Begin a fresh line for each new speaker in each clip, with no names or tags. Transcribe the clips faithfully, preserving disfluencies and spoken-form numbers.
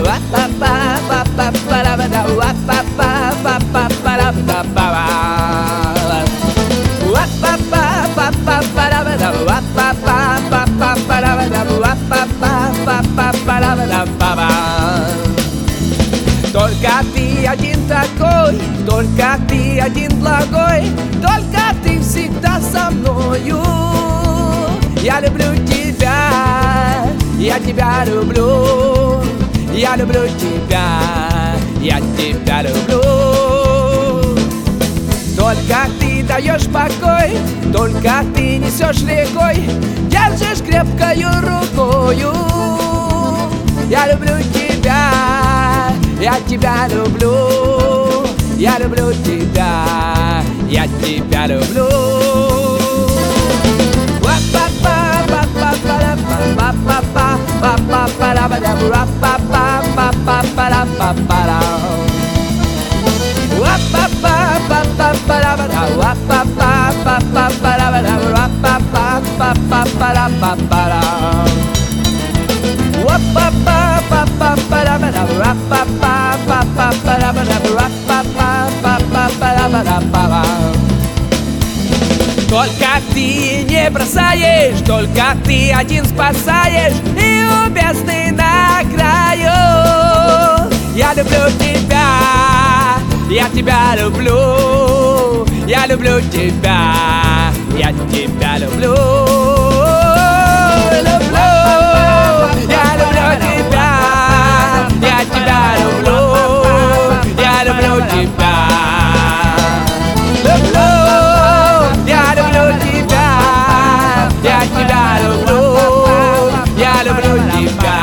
Только ты один такой, только ты один благой, только ты всегда со мною. Я люблю тебя, я тебя люблю, я люблю тебя, я тебя люблю. Только ты даешь покой, только ты несешь рекой, держишь крепкою рукою. Я люблю тебя, я тебя люблю, я люблю тебя, я тебя люблю. Только ты не бросаешь, только ты один спасаешь, и у бездны на краю. Я люблю тебя, я тебя люблю, я люблю тебя, я тебя люблю. Люблю, я люблю тебя, я тебя люблю, я люблю тебя. Люблю, я люблю тебя, я тебя люблю, я люблю тебя.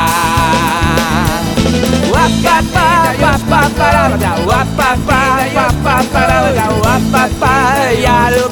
Я люблю